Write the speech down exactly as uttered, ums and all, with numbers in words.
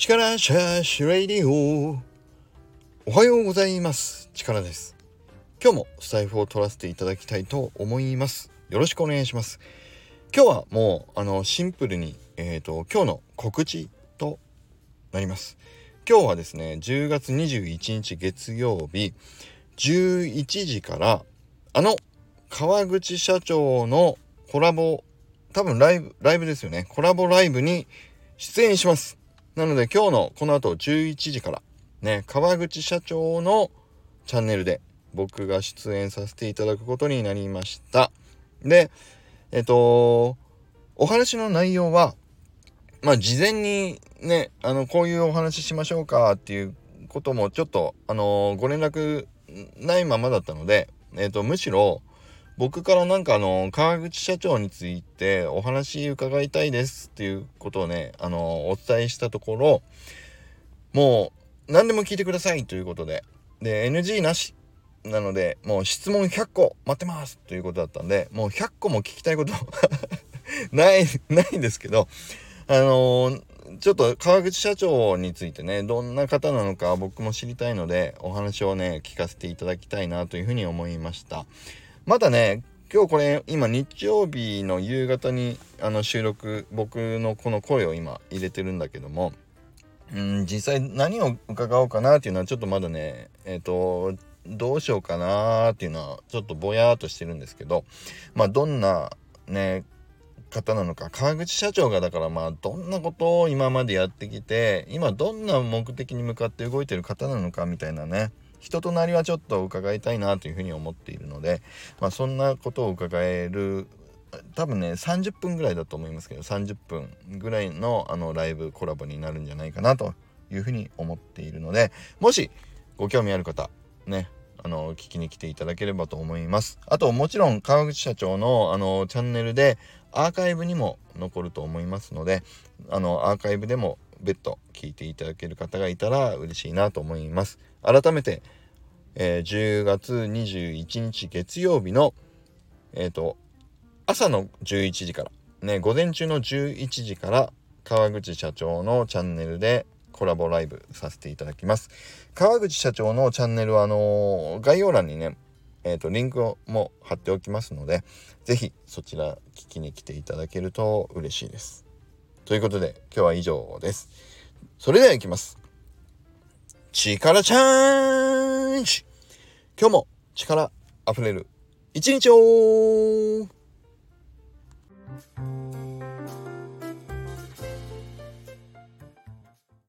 力シャーシュレイディオ。おはようございます。力です。今日もスタイフを取らせていただきたいと思います。よろしくお願いします。今日はもうあのシンプルに、えーと、今日の告知となります。今日はですね、じゅうがつにじゅういちにち月曜日じゅういちじからあの川口社長のコラボ、多分ライブライブですよね。コラボライブに出演します。なので今日のこの後じゅういちじからね、川口社長のチャンネルで僕が出演させていただくことになりました。で、えっとお話の内容はまあ事前にね、あのこういうお話しましょうかっていうこともちょっとあのご連絡ないままだったので、えっとむしろ僕からなんかあの川口社長についてお話伺いたいですっていうことをね、あのお伝えしたところ、もう何でも聞いてくださいということで、で エヌジー なしなので、もう質問ひゃっこ待ってますということだったんで、もうひゃっこも聞きたいことないないんですけど、あのー、ちょっと川口社長についてね、どんな方なのか僕も知りたいので、お話をね聞かせていただきたいなというふうに思いました。まだね、今日これ今日曜日の夕方にあの収録、僕のこの声を今入れてるんだけども、うん実際何を伺おうかなっていうのはちょっとまだね、えっとどうしようかなっていうのはちょっとぼやーっとしてるんですけど、まあどんなね方なのか、川口社長がだからまあどんなことを今までやってきて、今どんな目的に向かって動いてる方なのかみたいなね、人となりはちょっと伺いたいなというふうに思っているので、まあそんなことを伺える、多分ねさんじゅっぷんぐらいだと思いますけど、さんじゅっぷんぐらいのあのライブコラボになるんじゃないかなというふうに思っているので、もしご興味ある方ね、あの聞きに来ていただければと思います。あともちろん川口社長のあのチャンネルでアーカイブにも残ると思いますので、あのアーカイブでも別途聞いていただける方がいたら嬉しいなと思います。改めて、えー、じゅうがつにじゅういちにち月曜日のえっと朝のじゅういちじからね、午前中のじゅういちじから川口社長のチャンネルでコラボライブさせていただきます。川口社長のチャンネルはあのー、概要欄にね、えっとリンクをも貼っておきますので、ぜひそちら聞きに来ていただけると嬉しいです。ということで今日は以上です。それでは行きます。力チャージ。今日も力あふれる一日を。